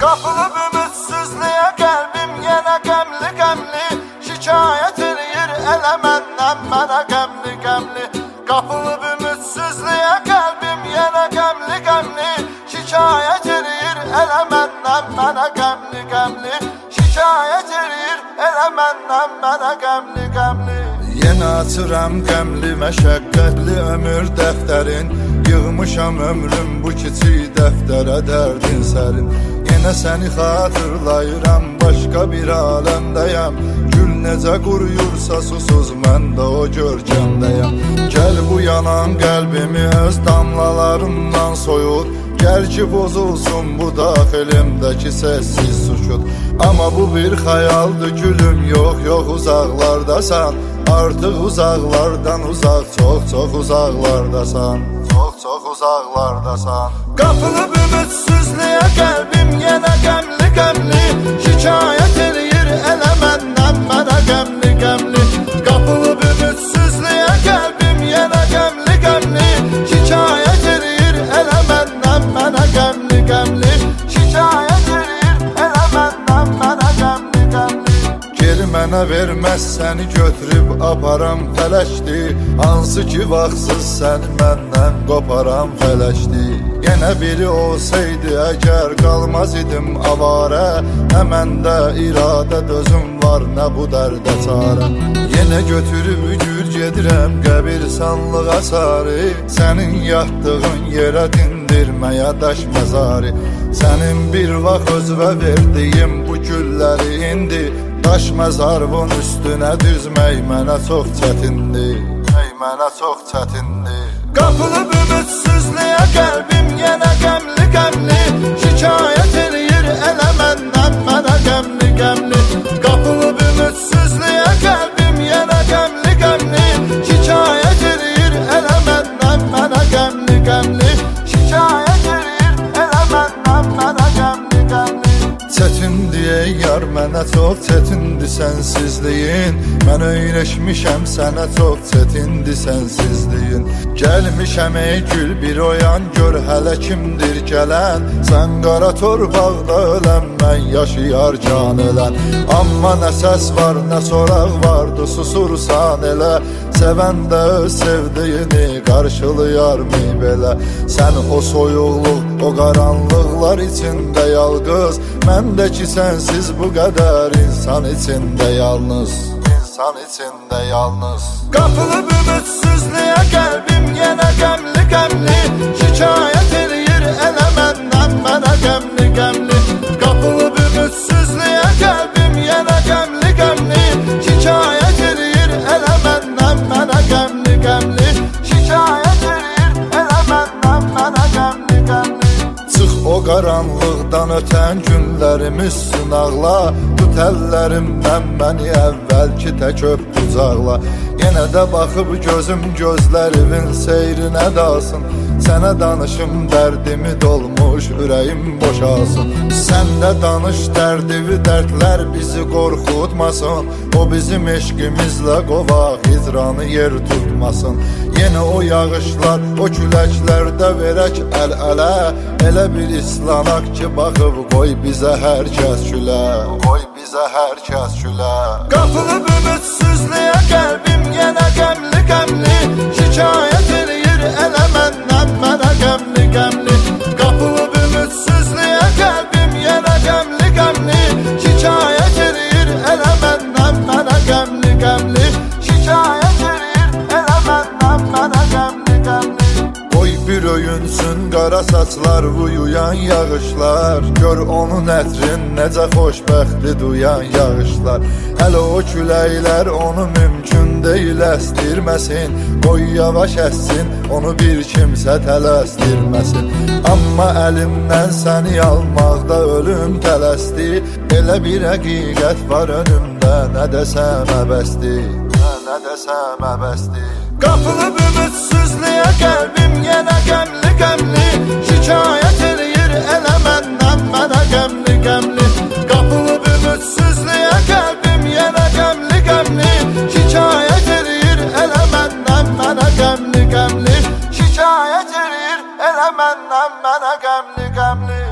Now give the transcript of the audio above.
Qapılıb ümidsizliyə qəlbim yenə qəmli-qəmli, şikayət eləyir elə məndən mənə qəmli-qəmli. Qapılıb ümidsizliyə qəlbim yenə qəmli-qəmli, şikayət eləyir elə məndən mənə qəmli-qəmli. Şikayət eləyir elə məndən mənə qəmli-qəmli. Yenə açıram qəmli məşəqqətli ömür dəftərin, yığmışam ömrüm bu kiçik dəftərə dərdin sərin. Yenə səni xatırlayıram, başqa bir aləmdəyəm. Gül necə quruyursa susuz mən də o görkəmdəyəm. Gəl bu yanan qəlbimi öz damlalarından soyut, gəl ki bozulsun bu daxilimdəki səssiz sükut. Amma bu bir xəyaldır gülüm, yox yox uzaqlardasan. Artıq uzaqlardan uzaq, çox uzaqlardasan. Çox uzaqlardasan. Qapılıb ümidsizliyə qəlbim yenə qəmli-qəmli, şikayət eləyir elə məndən mənə qəmli-qəmli. Qapılıb ümidsizliyə qəlbim yenə qəmli-qəmli, şikayət eləyir elə məndən mənə qəmli-qəmli. Şikayət eləyir elə məndən mənə qəmli-qəmli. Geri mənə verməz səni götürüb aparam fələkdir, hansı ki vaxtsız səni məndən qoparam fələkdir. Yenə biri olsaydı əgər qalmaz idim avarə, nə məndə iradə dözüm var, nə bu dərdə çarə. Yenə götürüb gül gedirəm qəbirstanlığa sarı, sənin yatdığın yerə dindirməyə daş məzarı. Sənin bir vaxt özvə verdiyim bu gülləri indi, daş məzarvın üstünə düzmək mənə çox çətindir, mənə çox çətindir. Qapılıb ümidsizliyə qəlbim yenə qəmli-qəmli, şikayət eləyir elə məndən mənə qəmli-qəmli. Qapılıb ümidsizliyə qəlbim yenə qəmli-qəmli, şikayət eləyir elə məndən mənə qəmli-qəmli. Şikayət eləyir elə məndən mənə qəmli-qəmli. Çətindir yar mənə çox çətindir sənsizliyin, mən öyrəşmişəm sənə çox çətindir sənsizliyin. Gəlmişəm ey gül bir oyan, gör hələ kimdir gələn, sən qara torpaqda ölən, mən yaşayar can ölən. Amma nə səs var nə soraq vardı, susursan elə, sevən də öz sevdiyini qarşılayar mı belə. Sən o soyuqluq, o qaranlıqlar içində yalqız, mən də ki sənsiz bu qədər insan içində yalnız, insan içində yalnız. Qapılıb ümidsizliyə qəlbim yenə qəmli-qəmli, şikayət eləyir elə məndən mənə qəmli-qəmli. Qapılıb ümidsizliyə qəlbim yenə qəmli-qəmli, şikayət eləyir elə məndən mənə qəmli-qəmli. Şikayət eləyir elə məndən mənə qəmli-qəmli. Çıx o qaranlıqdan ötən günlərimiz sınaqla, tut əllərimdən məni əvvəlki tək öp qucaqla. Yenə də baxıb gözüm gözlərimin seyrinə dalsın, sənə danışım dərdimi dolmuş ürəyim boşalsın. Sən də danış dərdivi, dərdlər bizi qorxutmasın, o bizim eşqimizlə qovaq hicranı yer tutmasın. Yenə o yağışlar, o küləklərdə verək əl-ələ, elə bir islanaq ki baxıb qoy bizə hər kəs külə, qoy bizə hər kəs külə. Qapılıb ümidsizliyə qəlbim yenə qəmli-qəmli, şikayət eləyir elə məndən mənə qəmli-qəmli. Qapılıb ümidsizliyə qəlbim yenə qəmli-qəmli, şikayət eləyir elə məndən mənə qəmli-qəmli. Şikayət eləyir elə məndən mənə qəmli-qəmli. Qoy bir öyünsün qara saçlar, uyuyan yağışlar, gör onun ətrin necə xoşbəxtli duyan yağışlar. Hələ o küləklər onu mümkün deyil əstirməsin, qoy yavaş əssin, onu bir kimsə tələsdirməsin. Amma əlimdən səni almaqda ölüm tələsdi, elə bir həqiqət var önümdə, nə desəm əbəsdir, nə desəm əbəsdir. Qapılıb ümidsizliyə qəlbim yenə qəmli-qəmli, şikayət eləyir elə məndən mənə qəmli-qəmli. Qapılıb ümidsizliyə qəlbim yenə qəmli-qəmli, şikayət eləyir elə məndən mənə qəmli-qəmli. Şikayət eləyir elə məndən mənə qəmli-qəmli.